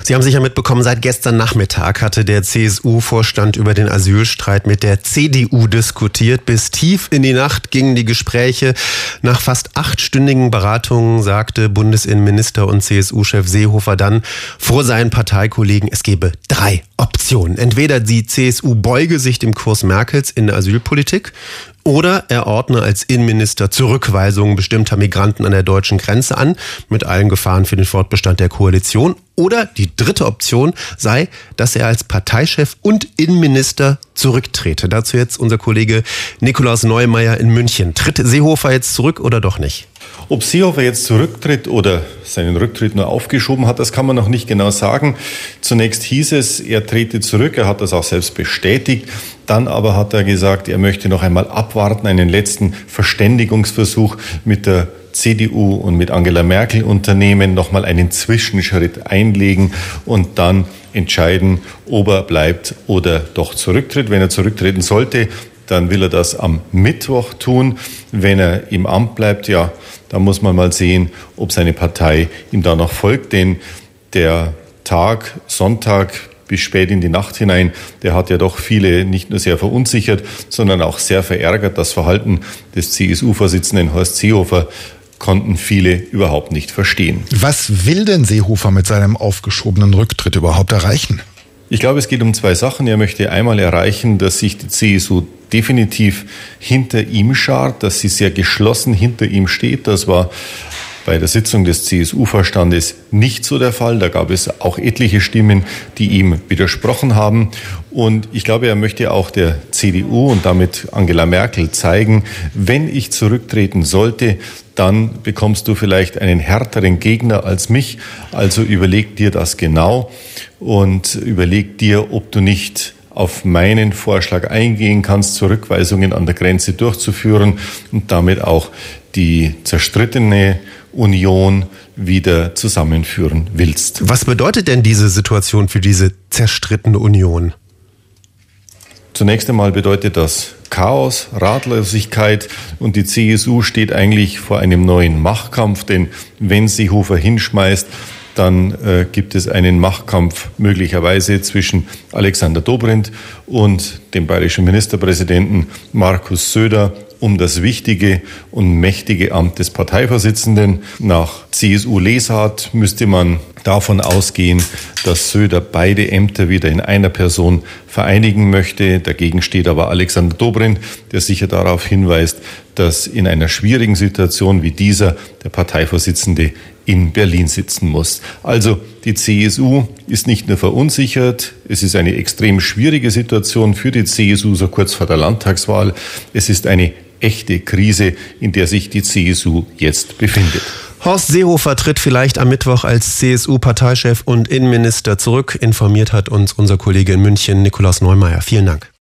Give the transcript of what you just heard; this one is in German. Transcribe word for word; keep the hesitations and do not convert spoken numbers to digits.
Sie haben sicher mitbekommen, seit gestern Nachmittag hatte der C S U-Vorstand über den Asylstreit mit der C D U diskutiert. Bis tief in die Nacht gingen die Gespräche. Nach fast achtstündigen Beratungen sagte Bundesinnenminister und C S U-Chef Seehofer dann vor seinen Parteikollegen, es gebe drei Optionen. Entweder die C S U beuge sich dem Kurs Merkels in der Asylpolitik, oder er ordne als Innenminister Zurückweisungen bestimmter Migranten an der deutschen Grenze an, mit allen Gefahren für den Fortbestand der Koalition. Oder die dritte Option sei, dass er als Parteichef und Innenminister zurücktrete. Dazu jetzt unser Kollege Nikolaus Neumeier in München. Tritt Seehofer jetzt zurück oder doch nicht? Ob Seehofer jetzt zurücktritt oder seinen Rücktritt nur aufgeschoben hat, das kann man noch nicht genau sagen. Zunächst hieß es, er trete zurück, er hat das auch selbst bestätigt. Dann aber hat er gesagt, er möchte noch einmal abwarten, einen letzten Verständigungsversuch mit der C D U und mit Angela Merkel unternehmen, noch mal einen Zwischenschritt einlegen und dann entscheiden, ob er bleibt oder doch zurücktritt. Wenn er zurücktreten sollte, dann will er das am Mittwoch tun. Wenn er im Amt bleibt, ja, da muss man mal sehen, ob seine Partei ihm da noch folgt. Denn der Tag, Sonntag bis spät in die Nacht hinein, der hat ja doch viele nicht nur sehr verunsichert, sondern auch sehr verärgert. Das Verhalten des C S U-Vorsitzenden Horst Seehofer konnten viele überhaupt nicht verstehen. Was will denn Seehofer mit seinem aufgeschobenen Rücktritt überhaupt erreichen? Ich glaube, es geht um zwei Sachen. Er möchte einmal erreichen, dass sich die C S U definitiv hinter ihm schart, dass sie sehr geschlossen hinter ihm steht. Das war bei der Sitzung des C S U-Vorstandes nicht so der Fall. Da gab es auch etliche Stimmen, die ihm widersprochen haben. Und ich glaube, er möchte auch der C D U und damit Angela Merkel zeigen, wenn ich zurücktreten sollte, dann bekommst du vielleicht einen härteren Gegner als mich. Also überleg dir das genau und überleg dir, ob du nicht auf meinen Vorschlag eingehen kannst, Zurückweisungen an der Grenze durchzuführen und damit auch die zerstrittene Union wieder zusammenführen willst. Was bedeutet denn diese Situation für diese zerstrittene Union? Zunächst einmal bedeutet das Chaos, Ratlosigkeit und die C S U steht eigentlich vor einem neuen Machtkampf, denn wenn Seehofer hinschmeißt, dann äh, gibt es einen Machtkampf möglicherweise zwischen Alexander Dobrindt und dem bayerischen Ministerpräsidenten Markus Söder um das wichtige und mächtige Amt des Parteivorsitzenden. Nach C S U-Lesart müsste man davon ausgehen, dass Söder beide Ämter wieder in einer Person vereinigen möchte. Dagegen steht aber Alexander Dobrindt, der sicher darauf hinweist, dass in einer schwierigen Situation wie dieser der Parteivorsitzende in Berlin sitzen muss. Also die C S U ist nicht nur verunsichert, es ist eine extrem schwierige Situation für die C S U so kurz vor der Landtagswahl. Es ist eine echte Krise, in der sich die C S U jetzt befindet. Horst Seehofer tritt vielleicht am Mittwoch als C S U-Parteichef und Innenminister zurück. Informiert hat uns unser Kollege in München, Nikolaus Neumeier. Vielen Dank.